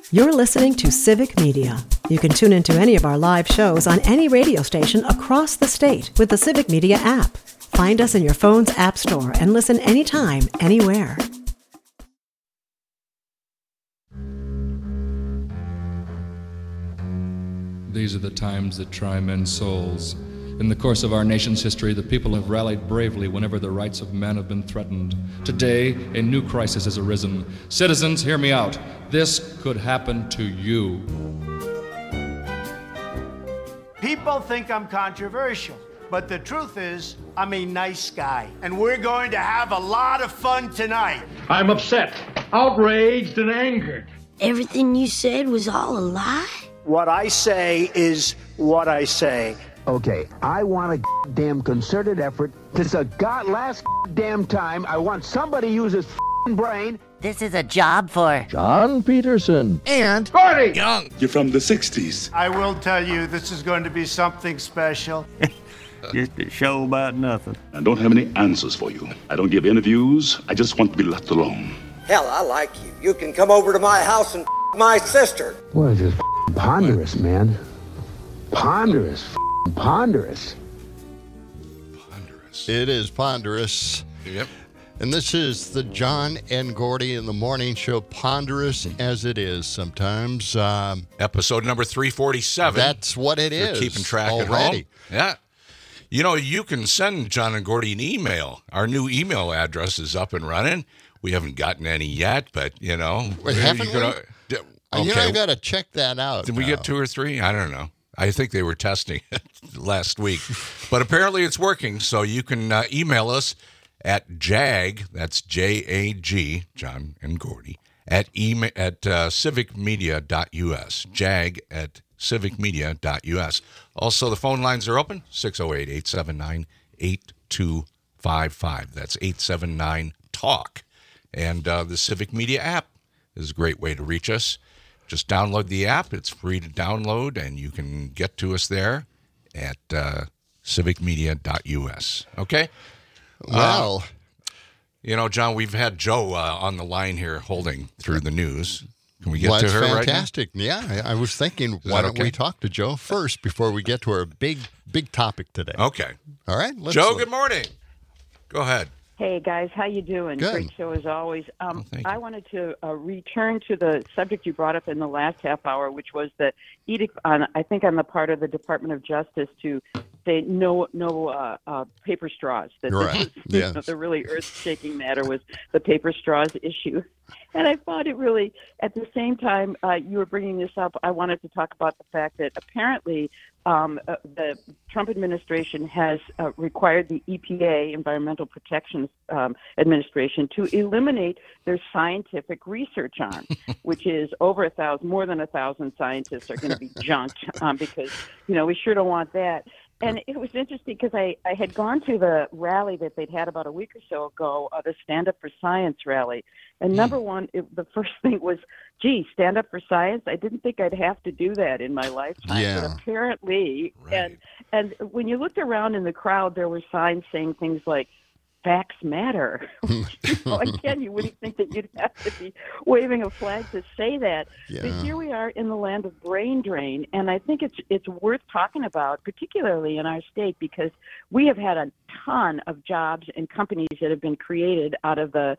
You're listening to Civic Media. You can tune into any of our live shows on any radio station across the state with the Civic Media app. Find us in your phone's app store and listen anytime, anywhere. These are the times that try men's souls. In the course of our nation's history, the people have rallied bravely whenever the rights of man have been threatened. Today, a new crisis has arisen. Citizens, hear me out. This could happen to you. People think I'm controversial, but the truth is, I'm a nice guy. And we're going to have a lot of fun tonight. I'm upset, outraged, and angered. Everything you said was all a lie? What I say is what I say. Okay, I want a damn concerted effort. This is last damn time. I want somebody to use his brain. This is a job for John Peterson and Gordy Young. You're from the 60s. I will tell you, this is going to be something special. Just a show about nothing. I don't have any answers for you. I don't give interviews. I just want to be left alone. Hell, I like you. You can come over to my house and my sister. Boy, this is ponderous, man. Ponderous. Ponderous. It is ponderous. Yep. And this is the John and Gordy in the Morning Show, ponderous as it is sometimes. Episode number 347. That's what it is. Keeping track already. At home. Yeah. You know, you can send John and Gordy an email. Our new email address is up and running. We haven't gotten any yet, but, you know. Haven't we? Okay. You know, I got to check that out. Did we get 2 or 3? I don't know. I think they were testing it last week. But apparently it's working, so you can email us at JAG, that's J-A-G, John and Gordy, at civicmedia.us, JAG at civicmedia.us. Also, the phone lines are open, 608-879-8255. That's 879-TALK. And the Civic Media app is a great way to reach us. Just download the app. It's free to download, and you can get to us there at civicmedia.us. Okay? Well, you know, John, we've had Joe on the line here holding through the news. Can we get to her right now? Fantastic. Yeah, I was thinking, why don't we talk to Joe first before we get to our big topic today? Okay. All right. Joe, good morning. Go ahead. Hey, guys, how you doing? Good. Great show as always. I you. wanted to return to the subject you brought up in the last half hour, which was the edict on the part of the Department of Justice to say no paper straws. That Right. this was, the really earth-shaking matter was the paper straws issue. And I thought it really, at the same time you were bringing this up, I wanted to talk about the fact that apparently the Trump administration has required the EPA, Environmental Protection Administration, to eliminate their scientific research on, which is over more than 1,000 scientists are going to be junked because, you know, we sure don't want that. And it was interesting because I had gone to the rally that they'd had about a week or so ago, the Stand Up for Science rally. And number one, the first thing was, gee, stand up for science? I didn't think I'd have to do that in my lifetime. Yeah. But apparently, Right. and when you looked around in the crowd, there were signs saying things like, facts matter. Again, you wouldn't think that you'd have to be waving a flag to say that. Yeah. But here we are in the land of brain drain, and I think it's worth talking about, particularly in our state, because we have had a ton of jobs and companies that have been created out of the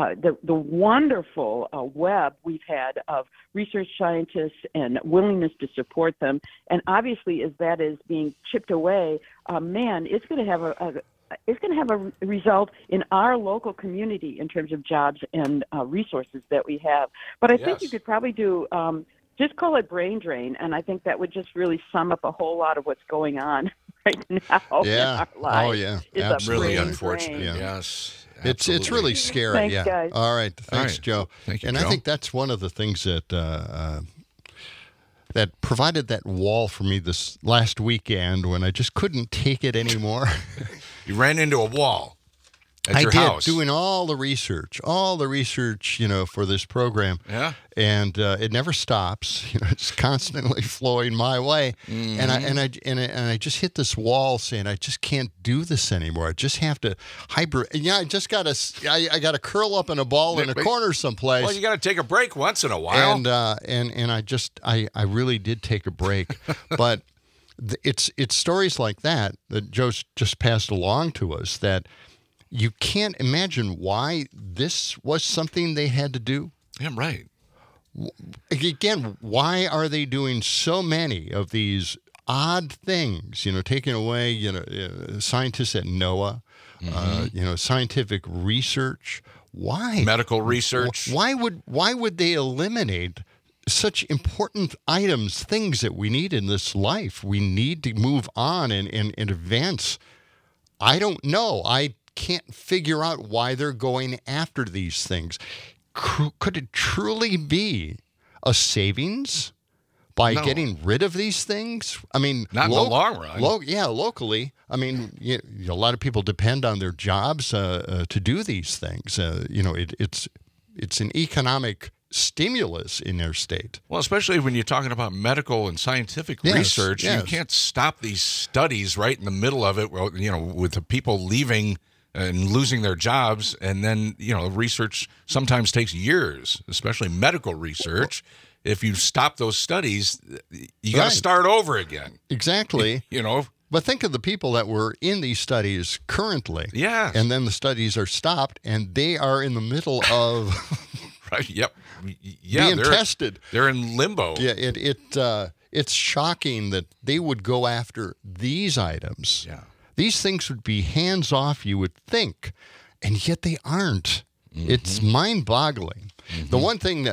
wonderful web we've had of research scientists and willingness to support them. And obviously, as that is being chipped away, it's going to have a result in our local community in terms of jobs and resources that we have. But I think you could probably do just call it brain drain, and I think that would just really sum up a whole lot of what's going on right now in our lives. Oh, yeah. It's Really brain unfortunate. drain. Yeah. Yes. It's really scary. Thanks, yeah. guys. All right. Thanks, All right. Joe. Thank you, and Joe. I think that's one of the things that that provided that wall for me this last weekend when I just couldn't take it anymore. You ran into a wall. at your house. Doing all the research, for this program. Yeah. And it never stops. It's constantly flowing my way. Mm-hmm. And I just hit this wall saying, I just can't do this anymore. I just have to I just got to curl up in a ball in a corner someplace. Well, you got to take a break once in a while. And I really did take a break. But it's stories like that Joe just passed along to us that you can't imagine why this was something they had to do. Yeah, right. Again, why are they doing so many of these odd things? Taking away, scientists at NOAA, scientific research. Why? Medical research. Why would they eliminate such important items, things that we need in this life? We need to move on and advance. I don't know. I can't figure out why they're going after these things. Could it truly be a savings by getting rid of these things? I mean, not in the long run. Locally. I mean, a lot of people depend on their jobs to do these things. It's an economic stimulus in their state. Well, especially when you're talking about medical and scientific research, you can't stop these studies right in the middle of it. Well, with the people leaving and losing their jobs, and then research sometimes takes years, especially medical research. If you stop those studies, you got to start over again. Exactly. But think of the people that were in these studies currently. Yeah. And then the studies are stopped, and they are in the middle of right. Yep. Yeah, being tested. They're in limbo. Yeah. It's shocking that they would go after these items. Yeah. These things would be hands off, you would think, and yet they aren't. Mm-hmm. It's mind-boggling. Mm-hmm. The one thing,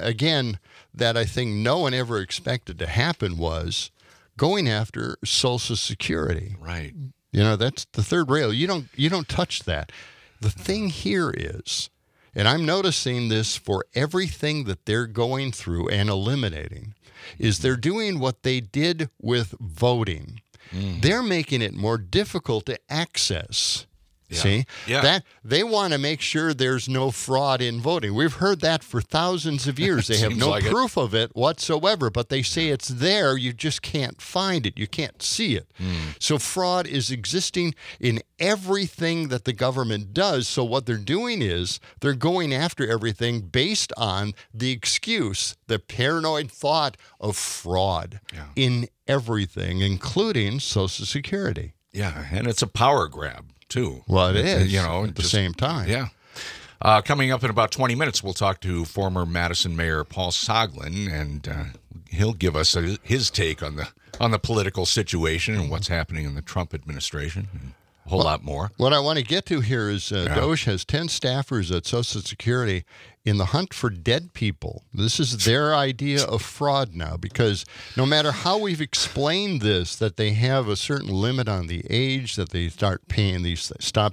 that I think no one ever expected to happen was going after Social Security. Right. That's the third rail. You don't touch that. The thing here is, and I'm noticing this for everything that they're going through and eliminating, is they're doing what they did with voting. Mm. They're making it more difficult to access. Yeah. See? Yeah. That they want to make sure there's no fraud in voting. We've heard that for thousands of years. They have no proof of it whatsoever, but they say it's there. You just can't find it. You can't see it. Mm. So fraud is existing in everything that the government does. So what they're doing is they're going after everything based on the excuse, the paranoid thought of fraud in everything, including Social Security. Yeah, and it's a power grab, too. Well, it is, at the same time. Yeah. Coming up in about 20 minutes, we'll talk to former Madison Mayor Paul Soglin, and he'll give us his take on the political situation and what's happening in the Trump administration, and a whole lot more. What I want to get to here is DOJ has 10 staffers at Social Security in the hunt for dead people. This is their idea of fraud now, because no matter how we've explained this, that they have a certain limit on the age that they stop paying these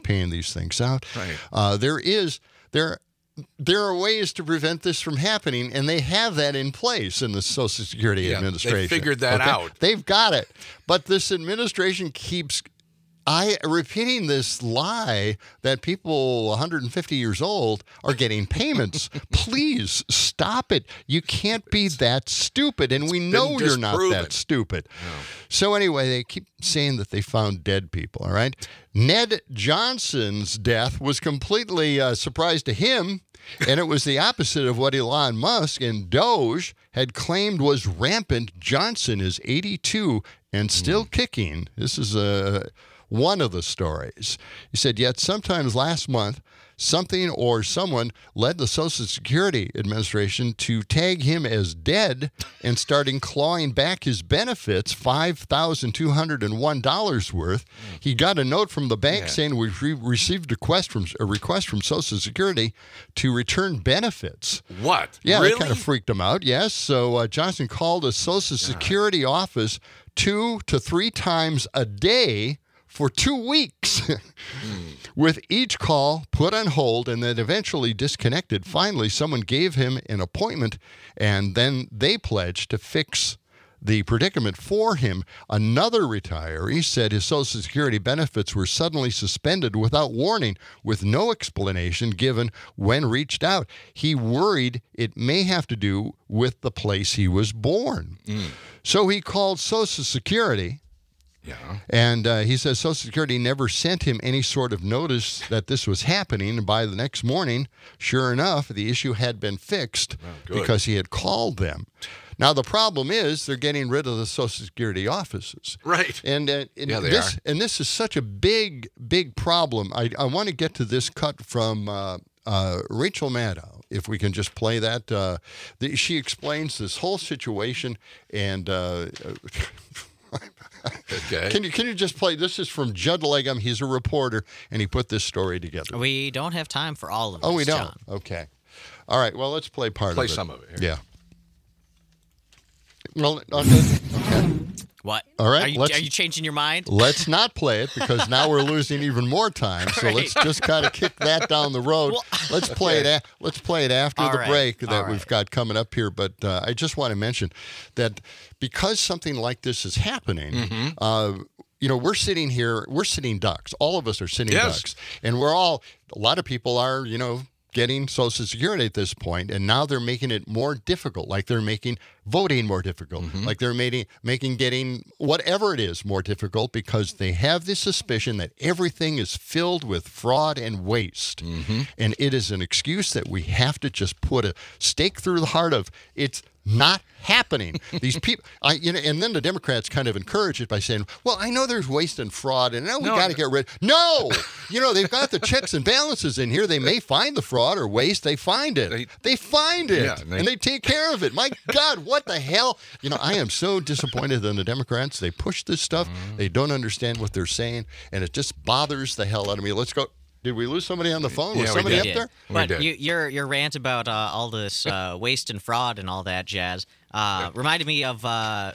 things out. Right. There are ways to prevent this from happening, and they have that in place in the Social Security Administration. They figured that out. They've got it. But this administration keeps repeating this lie that people 150 years old are getting payments. Please stop it. You can't be that stupid, and we know you're not that stupid. No. So anyway, they keep saying that they found dead people, all right? Ned Johnson's death was completely a surprise to him, and it was the opposite of what Elon Musk and DOJ had claimed was rampant. Johnson is 82 and still kicking. This is one of the stories. He said, yet sometimes last month, something or someone led the Social Security Administration to tag him as dead and starting clawing back his benefits, $5,201 worth. He got a note from the bank saying we received a request from Social Security to return benefits. What? Yeah, really? That kind of freaked him out. Yes. So Johnson called a Social Security office 2 to 3 times a day for 2 weeks, with each call put on hold and then eventually disconnected. Finally, someone gave him an appointment, and then they pledged to fix the predicament for him. Another retiree said his Social Security benefits were suddenly suspended without warning, with no explanation given when reached out. He worried it may have to do with the place he was born. So he called Social Security. Yeah. And he says Social Security never sent him any sort of notice that this was happening. And by the next morning, sure enough, the issue had been fixed because he had called them. Now, the problem is they're getting rid of the Social Security offices. Right. And this is such a big, big problem. I want to get to this cut from Rachel Maddow, if we can just play that. She explains this whole situation and... Okay. Can you just play? This is from Judd Legum. He's a reporter, and he put this story together. We don't have time for all of this, Oh, we don't? John. Okay. All right. Well, let's play part of it. Play some of it here. Yeah. Well, okay. What? All right. Are you changing your mind? Let's not play it because now we're losing even more time. So let's just kind of kick that down the road. Let's play it. Let's play it after the break that we've got coming up here. But I just want to mention that because something like this is happening, we're sitting here. We're sitting ducks. All of us are sitting ducks, and a lot of people are, getting Social Security at this point, and now they're making it more difficult, like they're making voting more difficult, like they're making getting whatever it is more difficult because they have this suspicion that everything is filled with fraud and waste. And it is an excuse that we have to just put a stake through the heart of. It's not happening. These people, and then the Democrats kind of encourage it by saying, well, I know there's waste and fraud, and now we got to get rid. No! They've got the checks and balances in here. They may find the fraud or waste. They find it. They find it. Yeah, and they take care of it. My God, what the hell? I am so disappointed in the Democrats. They push this stuff. They don't understand what they're saying, and it just bothers the hell out of me. Let's go. Did we lose somebody on the phone? Was somebody up there? But your rant about all this waste and fraud and all that jazz reminded me of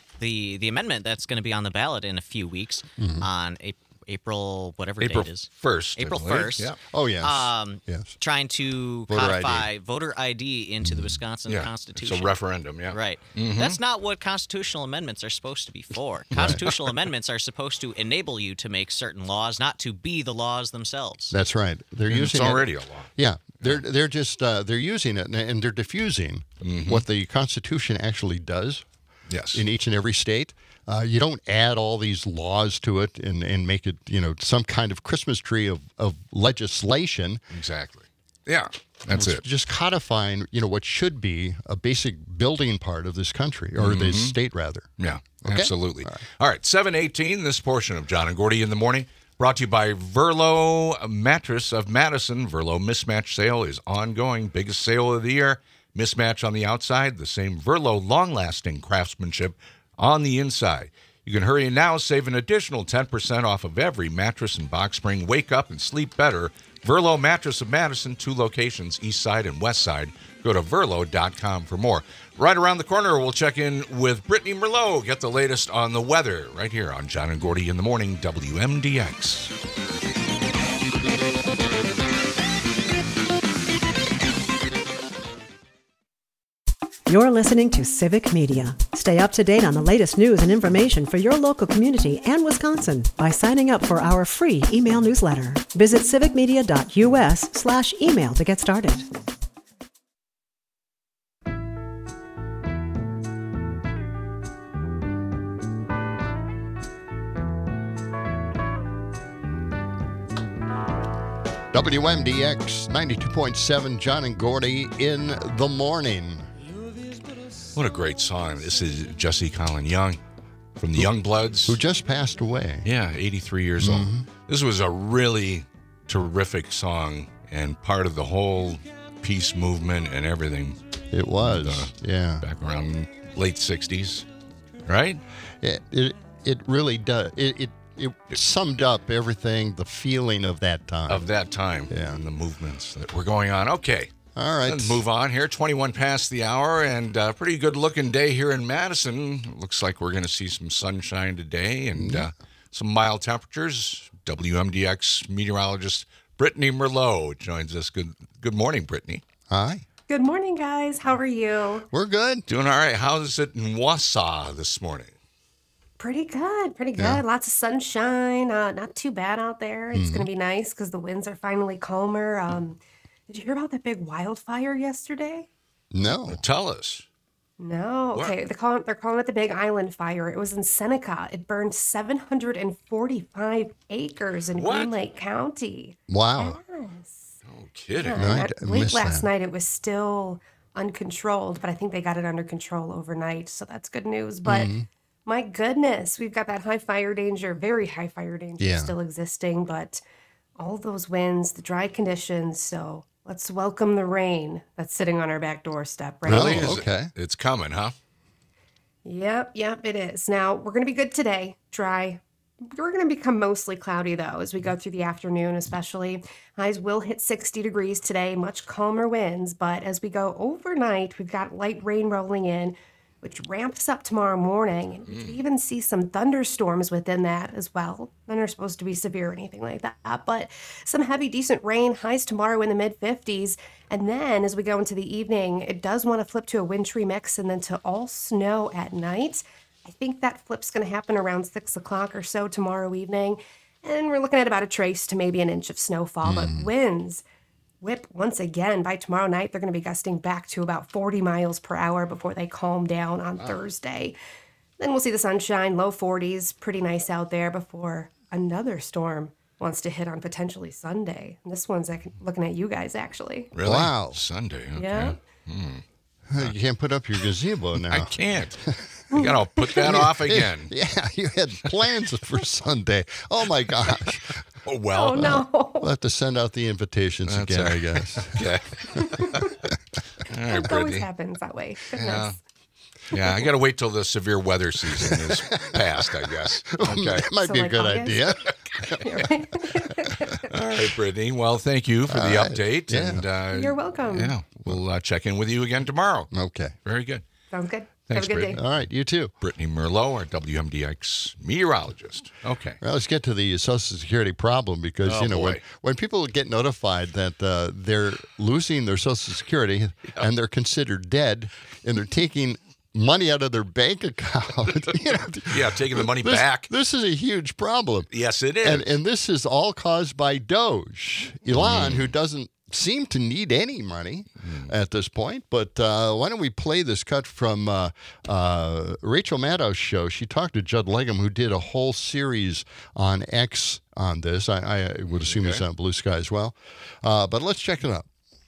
the amendment that's going to be on the ballot in a few weeks on April, whatever date it is. 1st. April 1st. Yeah. Oh, yes. Yes. Trying to codify voter ID into the Wisconsin Constitution. It's a referendum, yeah. Right. That's not what constitutional amendments are supposed to be for. Constitutional amendments are supposed to enable you to make certain laws, not to be the laws themselves. That's right. They're using it's already a law. Yeah. They're just they're using it and they're diffusing what the Constitution actually does. Yes. In each and every state. You don't add all these laws to it and make it, some kind of Christmas tree of legislation. Exactly. Yeah, that's it. Just codifying, what should be a basic building part of this country, or this state, rather. Yeah, okay? Absolutely. All right, 7:18, this portion of John and Gordy in the Morning, brought to you by Verlo Mattress of Madison. Verlo Mismatch Sale is ongoing. Biggest sale of the year. Mismatch on the outside, the same Verlo long-lasting craftsmanship on the inside. You can hurry in now, save an additional 10% off of every mattress and box spring. Wake up and sleep better. Verlo Mattress of Madison, 2 locations, east side and west side. Go to verlo.com for more. Right around the corner, we'll check in with Brittany Merlot. Get the latest on the weather right here on John and Gordy in the Morning, WMDX. You're listening to Civic Media. Stay up to date on the latest news and information for your local community and Wisconsin by signing up for our free email newsletter. Visit civicmedia.us/email to get started. WMDX 92.7, John and Gordy in the morning. What a great song. This is Jesse Colin Young from the Youngbloods. Who just passed away. Yeah, 83 years old. This was a really terrific song and part of the whole peace movement and everything. It was, back around late 60s, right? It really does. It summed up everything, the feeling of that time. And the movements that were going on. Okay. All right. Let's move on here. 21 past the hour, and a pretty good-looking day here in Madison. Looks like we're going to see some sunshine today and some mild temperatures. WMDX meteorologist Brittany Merlot joins us. Good morning, Brittany. Hi. Good morning, guys. How are you? We're good. Doing all right. How's it in Wausau this morning? Pretty good. Pretty good. Yeah. Lots of sunshine. Not too bad out there. It's going to be nice because the winds are finally calmer. Did you hear about that big wildfire yesterday? No. Tell us. No. What? Okay. They're calling it the Big Island Fire. It was in Seneca. It burned 745 acres in Green Lake County. Wow. Yes. No kidding. No, I Late missed last that. night, it was still uncontrolled, but I think they got it under control overnight, so that's good news. But my goodness, we've got that high fire danger, very high fire danger still existing, but all those winds, the dry conditions, so let's welcome the rain that's sitting on our back doorstep right Really? now. Okay. It's coming, huh? Yep, it is. Now, we're going to be good today, dry. We're going to become mostly cloudy, though, as we go through the afternoon, especially. Highs will hit 60 degrees today, much calmer winds. But as we go overnight, we've got light rain rolling in, which ramps up tomorrow morning. And we could even see some thunderstorms within that as well. None are supposed to be severe or anything like that. But some heavy, decent rain, highs tomorrow in the mid-50s. And then as we go into the evening, it does want to flip to a wintry mix and then to all snow at night. I think that flip's going to happen around 6 o'clock or so tomorrow evening. And we're looking at about a trace to maybe an inch of snowfall. But winds whip once again. By tomorrow night, they're going to be gusting back to about 40 miles per hour before they calm down on Thursday. Then we'll see the sunshine, low 40s, pretty nice out there before another storm wants to hit on potentially Sunday. And this one's looking at you guys, actually. Really? Wow. Sunday. Okay. Yeah. You can't put up your gazebo now. I can't. You got to put that off again. Yeah, you had plans for Sunday. Oh, my gosh. Oh, well. Oh, no. We'll have to send out the invitations That's again, all I right. guess. Okay. All right, It always Brittany. happens that way. Yeah. Goodness. Yeah, I got to wait till the severe weather season is past, I guess. Okay. That might So be a like good August? idea. All right, Brittany. Well, thank you for the update. Yeah. And, You're welcome. Yeah, we'll check in with you again tomorrow. Okay. Very good. Sounds good. Thanks, Have a good Brittany. day. All right, you too. Brittany Merlot, our WMDX meteorologist. Okay. Well, let's get to the Social Security problem because, Oh, boy. when people get notified that they're losing their Social Security and they're considered dead and they're taking money out of their bank account. Yeah, taking the money this, back. This is a huge problem. Yes, it is. And this is all caused by Doge. Elon, who doesn't seem to need any money at this point. But why don't we play this cut from Rachel Maddow's show? She talked to Judd Legum, who did a whole series on X on this. I would assume it's on Blue Sky as well. But let's check it out.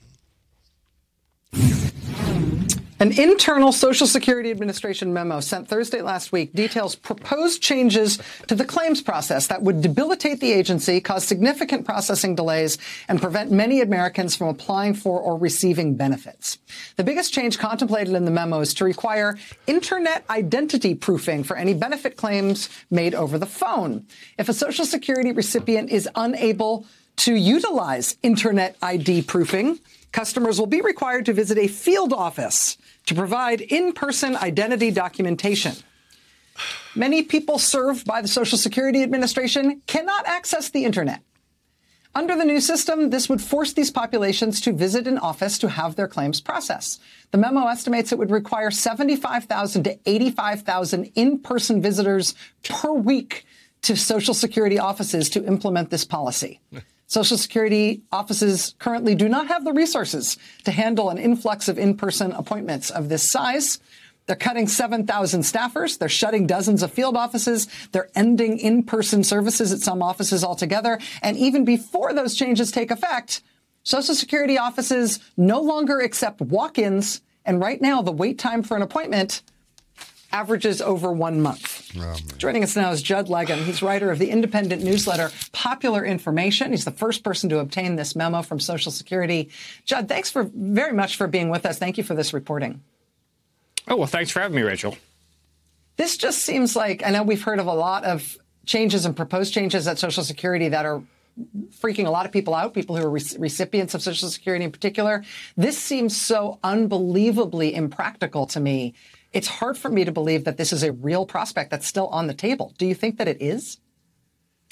An internal Social Security Administration memo sent Thursday last week details proposed changes to the claims process that would debilitate the agency, cause significant processing delays, and prevent many Americans from applying for or receiving benefits. The biggest change contemplated in the memo is to require internet identity proofing for any benefit claims made over the phone. If a Social Security recipient is unable to utilize internet ID proofing, customers will be required to visit a field office to provide in-person identity documentation. Many people served by the Social Security Administration cannot access the internet. Under the new system, this would force these populations to visit an office to have their claims processed. The memo estimates it would require 75,000 to 85,000 in-person visitors per week to Social Security offices to implement this policy. Social Security offices currently do not have the resources to handle an influx of in-person appointments of this size. They're cutting 7,000 staffers. They're shutting dozens of field offices. They're ending in-person services at some offices altogether. And even before those changes take effect, Social Security offices no longer accept walk-ins. And right now, the wait time for an appointment averages over 1 month. Joining us now is Judd Legum. He's writer of the independent newsletter Popular Information. He's the first person to obtain this memo from Social Security. Judd, thanks very much for being with us. Thank you for this reporting. Oh, well, thanks for having me, Rachel. This just seems like, I know we've heard of a lot of changes and proposed changes at Social Security that are freaking a lot of people out, people who are recipients of Social Security in particular. This seems so unbelievably impractical to me. It's hard for me to believe that this is a real prospect that's still on the table. Do you think that it is?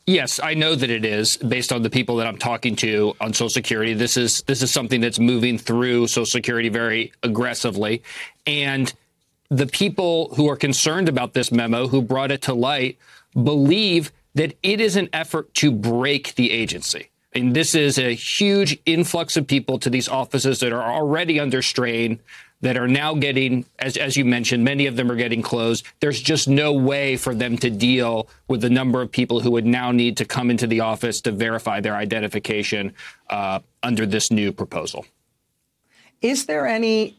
Yes, I know that it is based on the people that I'm talking to on Social Security. This is something that's moving through Social Security very aggressively. And the people who are concerned about this memo, who brought it to light, believe that it is an effort to break the agency. And this is a huge influx of people to these offices that are already under strain, that are now getting, as you mentioned, many of them are getting closed. There's just no way for them to deal with the number of people who would now need to come into the office to verify their identification under this new proposal. Is there any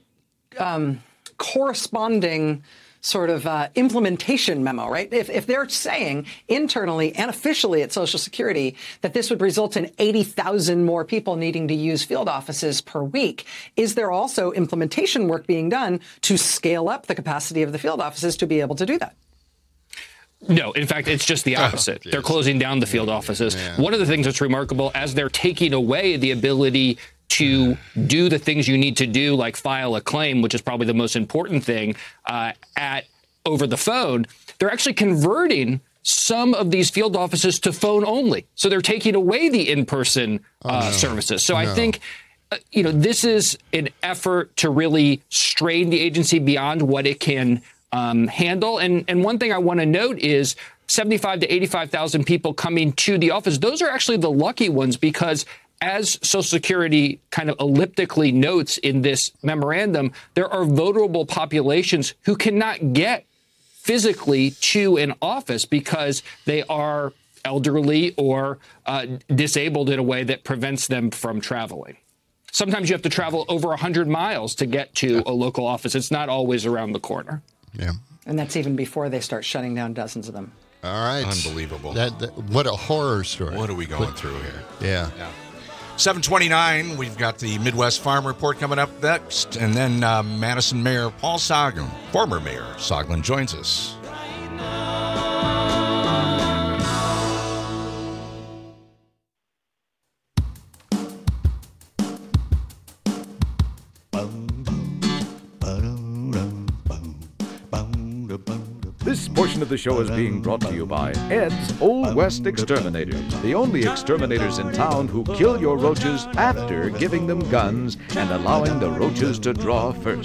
corresponding sort of implementation memo, right? If they're saying internally and officially at Social Security that this would result in 80,000 more people needing to use field offices per week, is there also implementation work being done to scale up the capacity of the field offices to be able to do that? No, in fact, it's just the opposite. They're closing down the field offices. One of the things that's remarkable, as they're taking away the ability to do the things you need to do, like file a claim, which is probably the most important thing, over the phone, they're actually converting some of these field offices to phone only. So they're taking away the in-person services. So I think, this is an effort to really strain the agency beyond what it can handle. And one thing I want to note is 75 to 85,000 people coming to the office. Those are actually the lucky ones, because as Social Security kind of elliptically notes in this memorandum, there are vulnerable populations who cannot get physically to an office because they are elderly or disabled in a way that prevents them from traveling. Sometimes you have to travel over 100 miles to get to a local office. It's not always around the corner. Yeah. And that's even before they start shutting down dozens of them. All right. Unbelievable. What a horror story. What are we going through here? Yeah. 7:29, we've got the Midwest Farm Report coming up next, and then Madison Mayor Paul Soglin, former Mayor Soglin, joins us. This portion of the show is being brought to you by Ed's Old West Exterminators, the only exterminators in town who kill your roaches after giving them guns and allowing the roaches to draw first.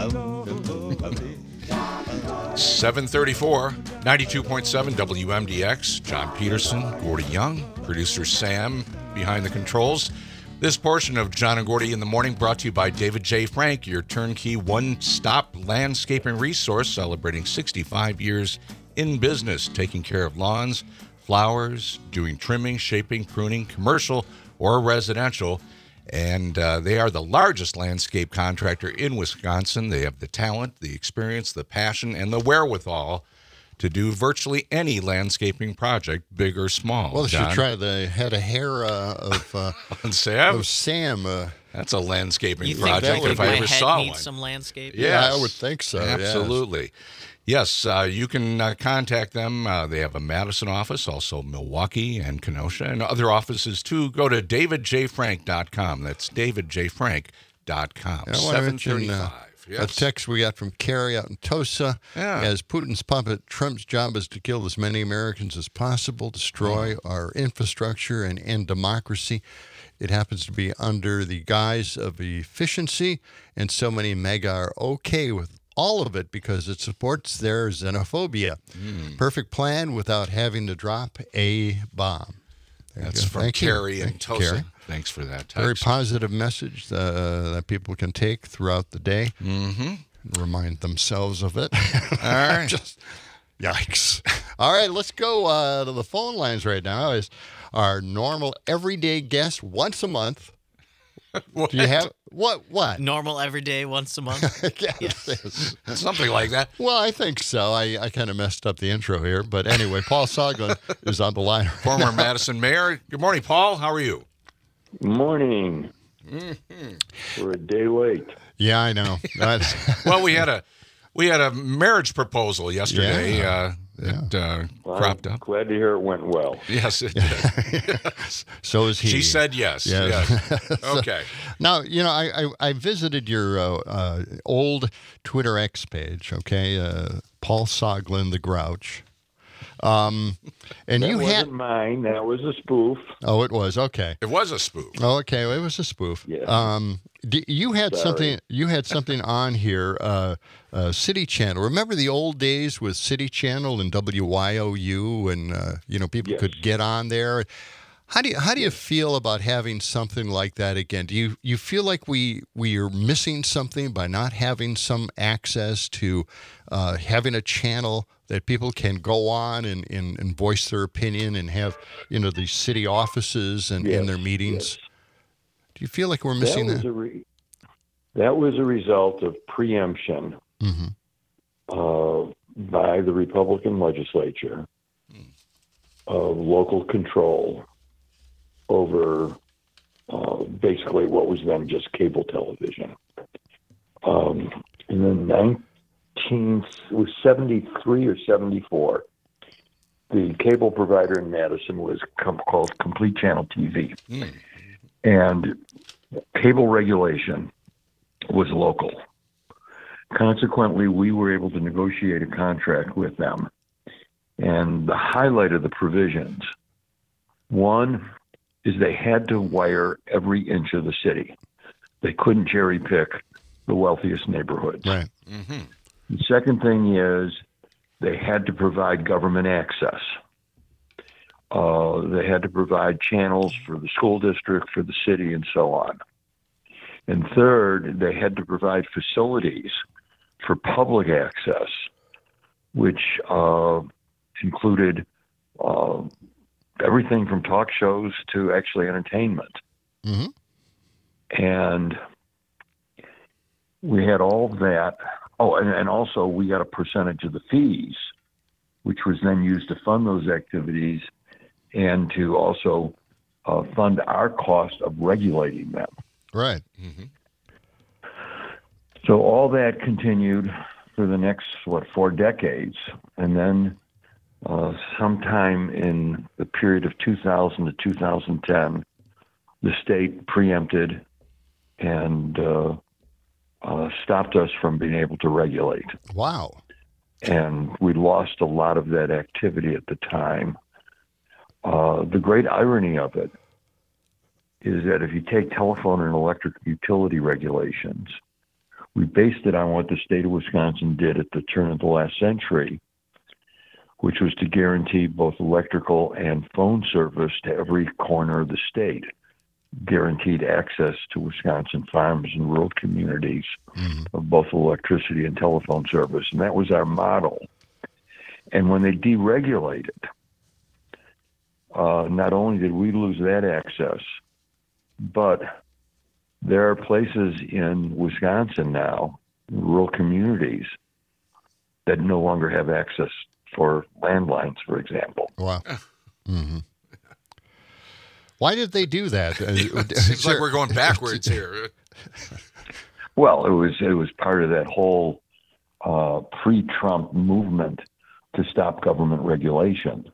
7:34, 92.7 WMDX. John Peterson, Gordy Young, producer Sam behind the controls. This portion of John and Gordy in the Morning brought to you by David J. Frank, your turnkey one-stop landscaping resource, celebrating 65 years in business, taking care of lawns, flowers, doing trimming, shaping, pruning, commercial or residential. And they are the largest landscape contractor in Wisconsin. They have the talent, the experience, the passion, and the wherewithal to do virtually any landscaping project, big or small. Well, they John? should try the head of hair of Sam. Of Sam. That's a landscaping You project think if I ever saw needs one. some landscaping? Yes. Yeah, I would think so. Absolutely. Yes, you can contact them. They have a Madison office, also Milwaukee and Kenosha, and other offices too. Go to davidjfrank.com. That's davidjfrank.com. I want to mention 7:35. a text we got from Carrie out in Tosa. Yeah. As Putin's puppet, Trump's job is to kill as many Americans as possible, destroy our infrastructure, and end democracy. It happens to be under the guise of efficiency, and so many MAGA are okay with all of it because it supports their xenophobia. Perfect plan without having to drop a bomb. There That's you go. from Thank you. Carrie and Thank you, Tosa. Carrie. Thanks for that text. Very positive message that people can take throughout the day. Mm-hmm. Remind themselves of it. All right. Just yikes. All right, let's go to the phone lines right now. Is our normal everyday guest once a month. Do you have what? Normal every day, once a month? Yes. Something like that. Well, I think so. I kind of messed up the intro here. But anyway, Paul Soglin is on the line. Former Madison Mayor. Good morning, Paul. How are you? Morning. We're a day late. Yeah, I know. Well, we had a marriage proposal yesterday that cropped up. Glad to hear it went well. Yes, it did. So is he. She said yes. Yes. Okay. Now, I visited your old Twitter X page, okay? Paul Soglin, the Grouch. And that you wasn't had mine. That was a spoof. Oh, it was okay. It was a spoof. Oh, okay. Well, it was a spoof. Yeah. You had Sorry. something. You had something on here. City Channel. Remember the old days with City Channel and WYOU, and people could get on there. How do you feel about having something like that again? Do you feel like we are missing something by not having some access to having a channel that people can go on and voice their opinion and have these city offices and in their meetings? Yes. Do you feel like we're missing that? That was a result of preemption by the Republican legislature of local control over basically what was then just cable television. In the 73 or 74, the cable provider in Madison was called Complete Channel TV. And cable regulation was local. Consequently, we were able to negotiate a contract with them. And the highlight of the provisions, one, is they had to wire every inch of the city. They couldn't cherry pick the wealthiest neighborhoods. Right. The second thing is they had to provide government access. They had to provide channels for the school district, for the city, and so on. And third, they had to provide facilities for public access, which included everything from talk shows to actually entertainment. And we had all of that. Oh, and also we got a percentage of the fees, which was then used to fund those activities and to also fund our cost of regulating them. Right. So all that continued for the next, 4 decades. And then sometime in the period of 2000 to 2010, the state preempted and stopped us from being able to regulate. Wow. And we lost a lot of that activity at the time. The great irony of it is that if you take telephone and electric utility regulations, we based it on what the state of Wisconsin did at the turn of the last century, which was to guarantee both electrical and phone service to every corner of the state, guaranteed access to Wisconsin farms and rural communities of both electricity and telephone service. And that was our model. And when they deregulated, not only did we lose that access, but there are places in Wisconsin now, rural communities, that no longer have access for landlines, for example. Wow. Why did they do that? It seems like we're going backwards here. Well, it was part of that whole pre-Trump movement to stop government regulation.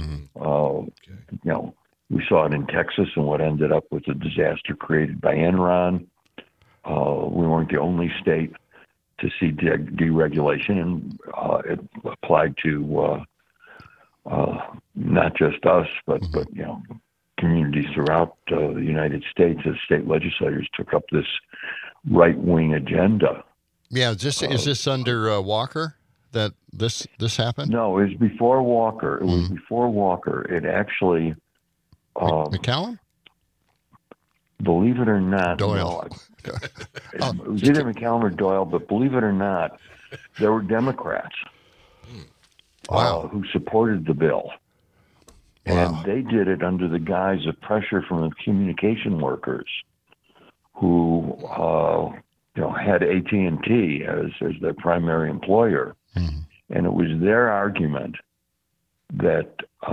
We saw it in Texas and what ended up with the disaster created by Enron. We weren't the only state to see deregulation, and it applied to not just us, but communities throughout the United States as state legislators took up this right-wing agenda. Yeah, is this under Walker that this happened? No, it was before Walker. It was before Walker. It actually McCallum? Believe it or not, Doyle. No, it was either McCallum or Doyle, but believe it or not, there were Democrats who supported the bill. And they did it under the guise of pressure from the communication workers who had AT&T as their primary employer. And it was their argument that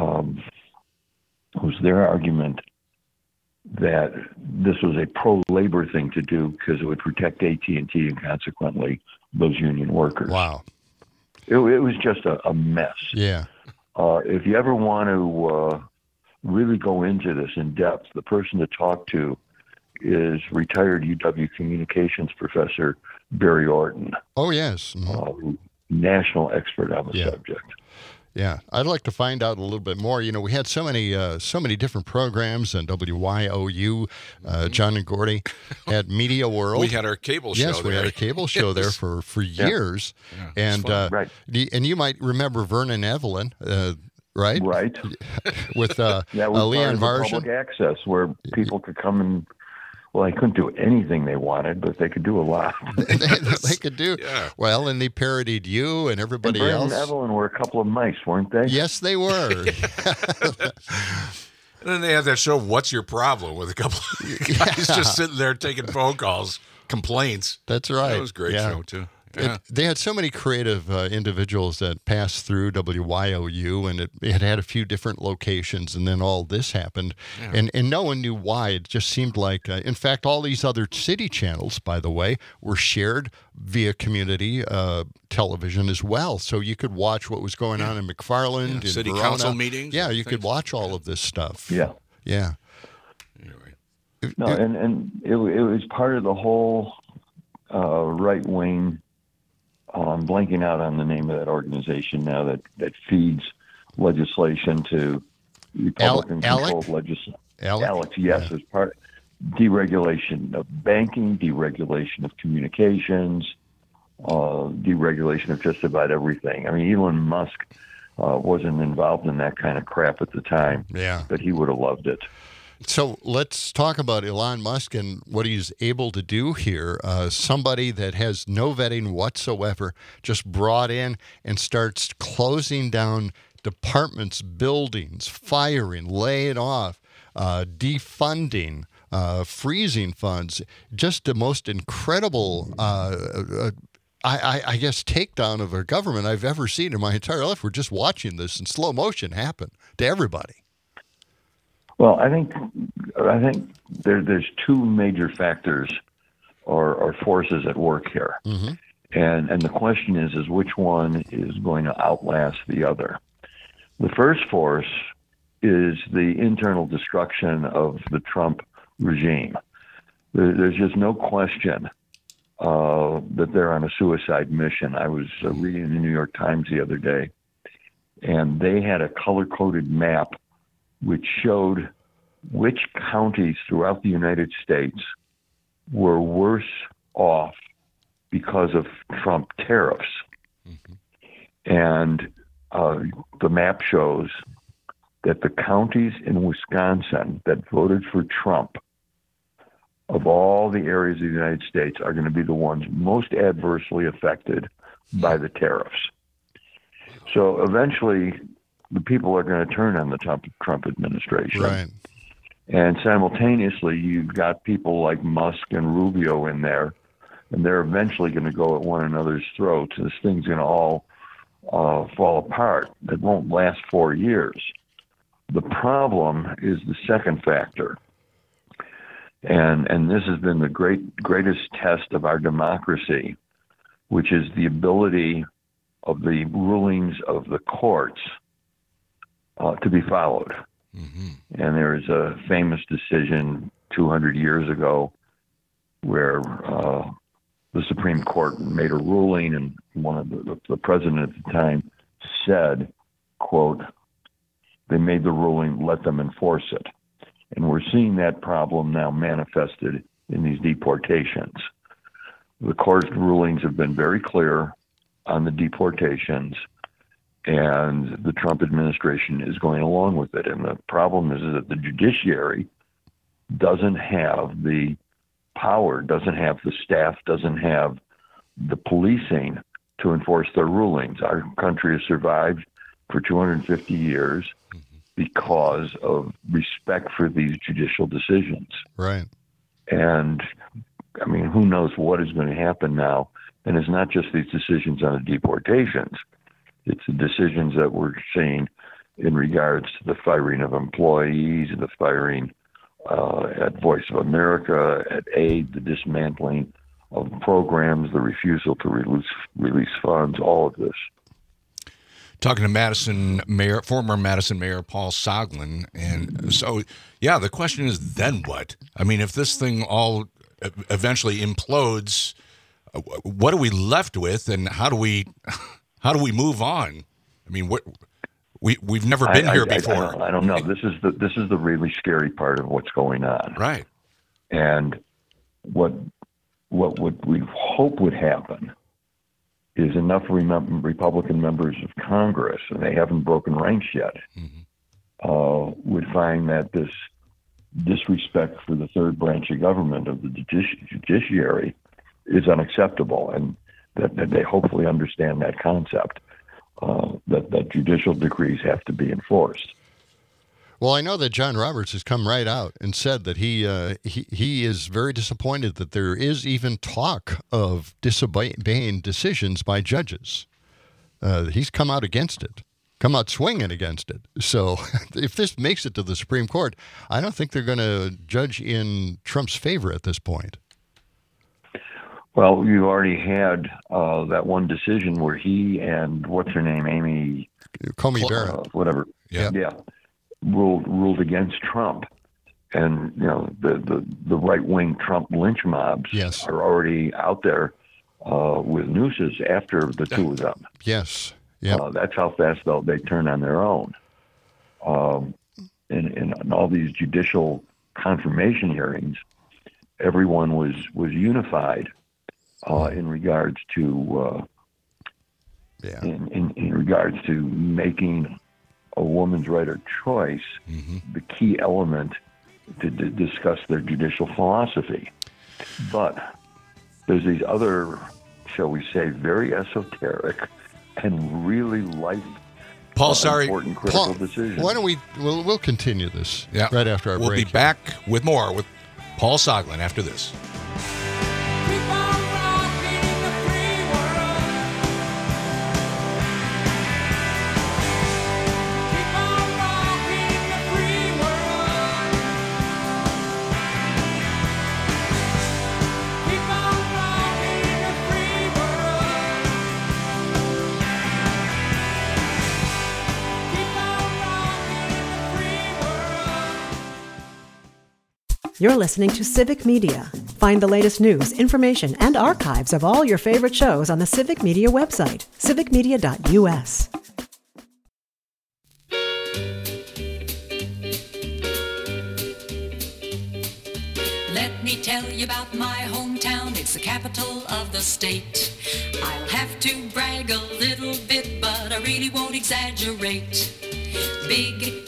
this was a pro-labor thing to do because it would protect AT&T and consequently those union workers. Wow. It was just a mess. Yeah. If you ever want to really go into this in depth, the person to talk to is retired UW communications professor Barry Orton. Oh, yes. National expert on the subject. Yeah, I'd like to find out a little bit more. You know, we had so many different programs on WYOU. John and Gordy had Media World. We had our cable show. Yes, we had a cable show there for years. Yeah, and right. And you might remember Vernon Evelyn, right? Right. With that was Leon part of the Varshan. public access where people could come and. Well, they couldn't do anything they wanted, but they could do a lot. they could do well, and they parodied you and everybody and else. And Evelyn were a couple of mice, weren't they? Yes, they were. And then they had that show, What's Your Problem? With a couple of guys just sitting there taking phone calls, complaints. That's right. That was a great show, too. Yeah. They had so many creative individuals that passed through WYOU, and it had a few different locations, and then all this happened. Yeah. And no one knew why. It just seemed like, in fact, all these other city channels, by the way, were shared via community television as well. So you could watch what was going on in McFarland, in city Verona. council meetings. Yeah, you could watch all of this stuff. Yeah. Yeah. Anyway. No, and it was part of the whole right-wing. I'm blanking out on the name of that organization now that feeds legislation to Republican-controlled legislation. Alex, yes, as part deregulation of banking, deregulation of communications, deregulation of just about everything. I mean, Elon Musk wasn't involved in that kind of crap at the time, but he would have loved it. So let's talk about Elon Musk and what he's able to do here. Somebody that has no vetting whatsoever, just brought in and starts closing down departments, buildings, firing, laying off, defunding, freezing funds. Just the most incredible, I guess, takedown of our government I've ever seen in my entire life. We're just watching this in slow motion happen to everybody. Well, I think there's two major factors or forces at work here, and the question is which one is going to outlast the other. The first force is the internal destruction of the Trump regime. There's just no question that they're on a suicide mission. I was reading the New York Times the other day, and they had a color-coded map which showed which counties throughout the United States were worse off because of Trump tariffs. And the map shows that the counties in Wisconsin that voted for Trump, of all the areas of the United States, are going to be the ones most adversely affected by the tariffs. So eventually, the people are going to turn on the Trump administration. Right. And simultaneously, you've got people like Musk and Rubio in there, and they're eventually going to go at one another's throats. This thing's going to all fall apart. It won't last 4 years. The problem is the second factor. And this has been the greatest test of our democracy, which is the ability of the rulings of the courts to be followed. And there is a famous decision 200 years ago where the Supreme Court made a ruling, and one of the president at the time said, quote, "They made the ruling, let them enforce it." And we're seeing that problem now manifested in these deportations. The court rulings have been very clear on the deportations, and the Trump administration is going along with it. And the problem is that the judiciary doesn't have the power, doesn't have the staff, doesn't have the policing to enforce their rulings. Our country has survived for 250 years because of respect for these judicial decisions. Right. And, I mean, who knows what is going to happen now. And it's not just these decisions on the deportations. It's the decisions that we're seeing in regards to the firing of employees, the firing at Voice of America, at AID, the dismantling of programs, the refusal to release funds, all of this. Talking to former Madison Mayor Paul Soglin. And so, yeah, the question is, then what? I mean, if this thing all eventually implodes, what are we left with, and how do we move on? I mean, We've never been here before. I don't know. This is the really scary part of what's going on. Right. And what we hope would happen is enough Republican members of Congress, and they haven't broken ranks yet, would find that this disrespect for the third branch of government of the judiciary is unacceptable, and that they hopefully understand that concept, that judicial decrees have to be enforced. Well, I know that John Roberts has come right out and said that he is very disappointed that there is even talk of disobeying decisions by judges. He's come out against it, come out swinging against it. So if this makes it to the Supreme Court, I don't think they're going to judge in Trump's favor at this point. Well, you already had that one decision where he and what's her name, Amy Coney Barrett, whatever, ruled against Trump, and the right wing Trump lynch mobs are already out there with nooses after the two of them. Yes, yeah, that's how fast they turn on their own. In all these judicial confirmation hearings, everyone was unified. In regards to in regards to making a woman's right of choice the key element to discuss their judicial philosophy. But there's these other, shall we say, very esoteric and really important critical decisions. Why don't we'll continue this right after our break. We'll be back with more with Paul Soglin after this. You're listening to Civic Media. Find the latest news, information, and archives of all your favorite shows on the Civic Media website, civicmedia.us. Let me tell you about my hometown. It's the capital of the state. I'll have to brag a little bit, but I really won't exaggerate. Big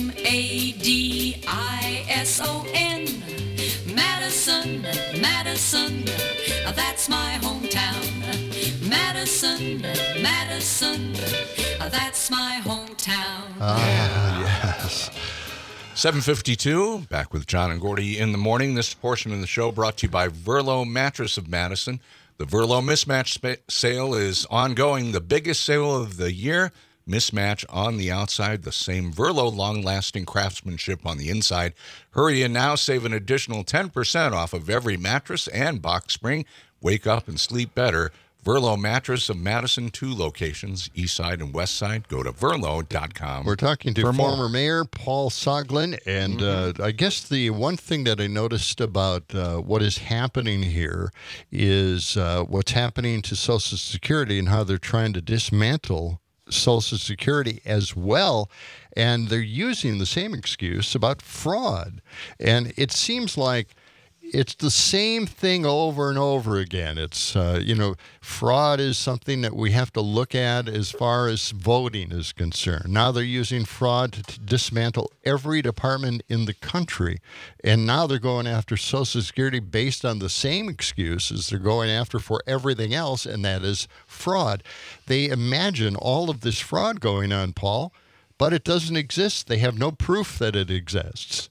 M-A-D-I-S-O-N, Madison, Madison, that's my hometown. Madison, Madison, that's my hometown. Yes. 7:52, back with John and Gordy in the morning. This portion of the show brought to you by Verlo Mattress of Madison. The Verlo Mismatch sale is ongoing, the biggest sale of the year. Mismatch on the outside, the same Verlo long-lasting craftsmanship on the inside. Hurry in now, save an additional 10% off of every mattress and box spring. Wake up and sleep better. Verlo Mattress of Madison, 2 locations, east side and west side. Go to verlo.com. We're talking to former Mayor Paul Soglin, and I guess the one thing that I noticed about what is happening here is what's happening to Social Security and how they're trying to dismantle Social Security as well, and they're using the same excuse about fraud. And it seems like it's the same thing over and over again. It's, fraud is something that we have to look at as far as voting is concerned. Now they're using fraud to dismantle every department in the country. And now they're going after Social Security based on the same excuses they're going after for everything else, and that is fraud. They imagine all of this fraud going on, Paul, but it doesn't exist. They have no proof that it exists.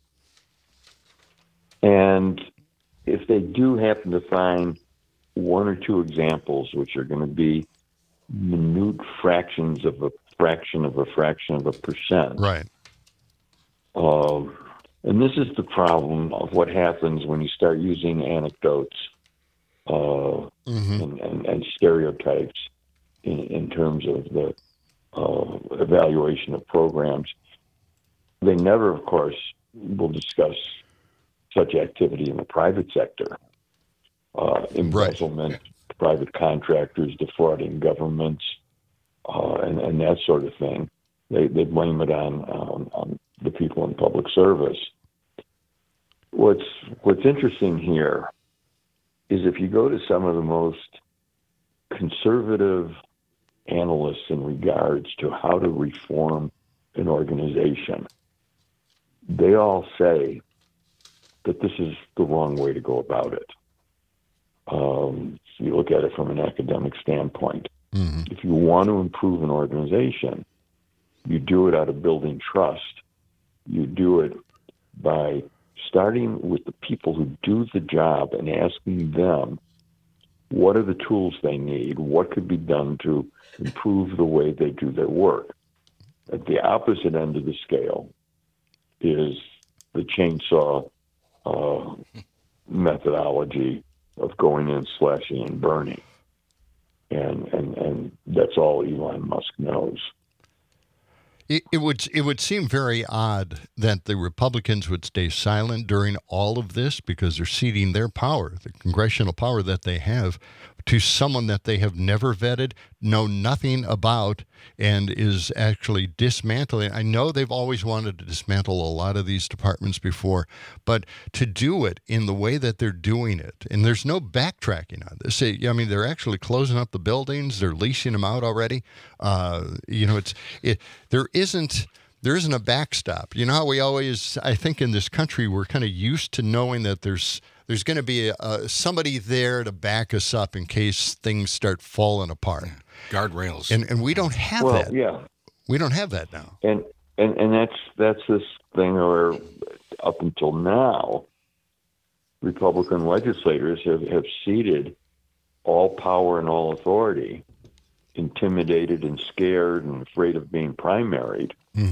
And if they do happen to find one or two examples, which are going to be minute fractions of a fraction of a fraction of a percent. Right. And this is the problem of what happens when you start using anecdotes and stereotypes in terms of the evaluation of programs. They never, of course, will discuss such activity in the private sector, embezzlement, private contractors defrauding governments, and that sort of thing. They blame it on the people in public service. What's interesting here is if you go to some of the most conservative analysts in regards to how to reform an organization, they all say that this is the wrong way to go about it. You look at it from an academic standpoint. Mm-hmm. If you want to improve an organization, you do it out of building trust. You do it by starting with the people who do the job and asking them what are the tools they need, what could be done to improve the way they do their work. At the opposite end of the scale is the chainsaw methodology of going in, slashing, and burning. And that's all Elon Musk knows. It would seem very odd that the Republicans would stay silent during all of this because they're ceding their power, the congressional power that they have, to someone that they have never vetted, know nothing about, and is actually dismantling. I know they've always wanted to dismantle a lot of these departments before, but to do it in the way that they're doing it, and there's no backtracking on this. I mean, they're actually closing up the buildings, they're leasing them out already. There isn't a backstop. You know how we always, I think in this country, we're kind of used to knowing that there's going to be somebody there to back us up in case things start falling apart. Guardrails. And we don't have that. Yeah. We don't have that now. And that's this thing where up until now, Republican legislators have ceded all power and all authority, intimidated and scared and afraid of being primaried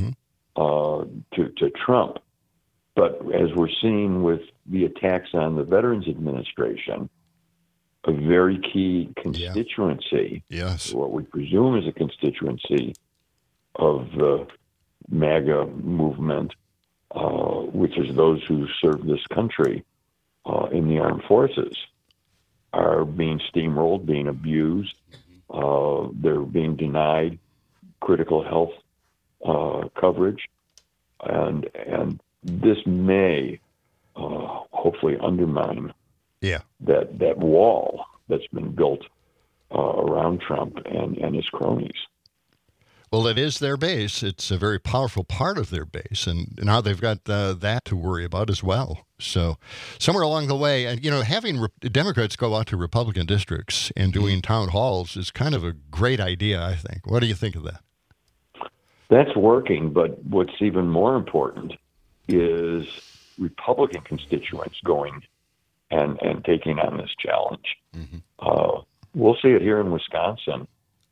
to Trump. But as we're seeing with the attacks on the Veterans Administration, a very key constituency, what we presume is a constituency of the MAGA movement, which is those who serve this country in the armed forces, are being steamrolled, being abused. They're being denied critical health coverage, and this may hopefully undermine that wall that's been built around Trump and his cronies. Well, it is their base. It's a very powerful part of their base, and now they've got that to worry about as well. So somewhere along the way, and having Democrats go out to Republican districts and doing town halls is kind of a great idea, I think. What do you think of that? That's working, but what's even more important is Republican constituents going and taking on this challenge. We'll see it here in Wisconsin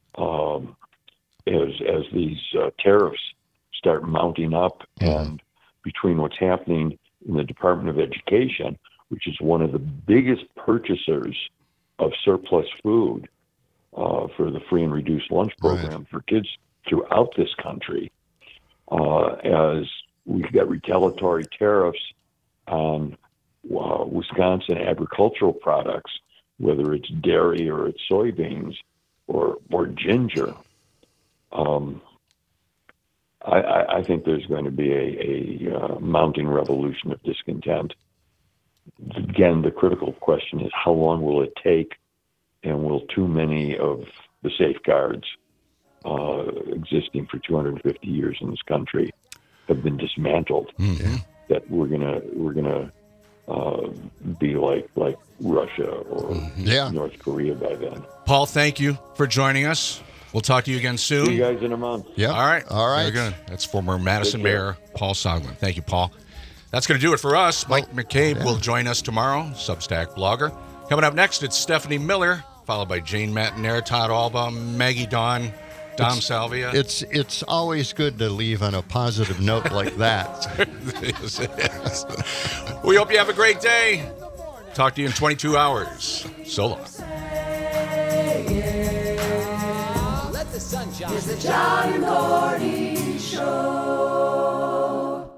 as these tariffs start mounting up, and between what's happening in the Department of Education, which is one of the biggest purchasers of surplus food for the free and reduced lunch program for kids throughout this country, as we've got retaliatory tariffs on Wisconsin agricultural products, whether it's dairy or it's soybeans or ginger. I think there's going to be a mounting revolution of discontent. Again, the critical question is how long will it take, and will too many of the safeguards existing for 250 years in this country have been dismantled? That we're gonna be like Russia or North Korea by then. Paul, thank you for joining us. We'll talk to you again soon. See you guys in a month. Yeah. All right. All right. Very good. That's former Madison Mayor Paul Soglin. Thank you, Paul. That's going to do it for us. Mike McCabe will join us tomorrow, Substack blogger. Coming up next, it's Stephanie Miller, followed by Jane Matanair, Todd Alba, Maggie Dawn, Dom Salvia. It's always good to leave on a positive note like that. Yes, it is. We hope you have a great day. Talk to you in 22 hours. So long. It's the John Gordy Show.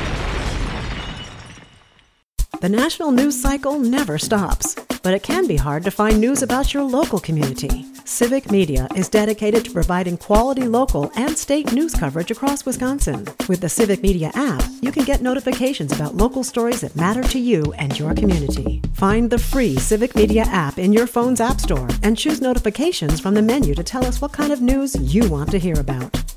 The national news cycle never stops, but it can be hard to find news about your local community. Civic Media is dedicated to providing quality local and state news coverage across Wisconsin. With the Civic Media app, you can get notifications about local stories that matter to you and your community. Find the free Civic Media app in your phone's app store and choose notifications from the menu to tell us what kind of news you want to hear about.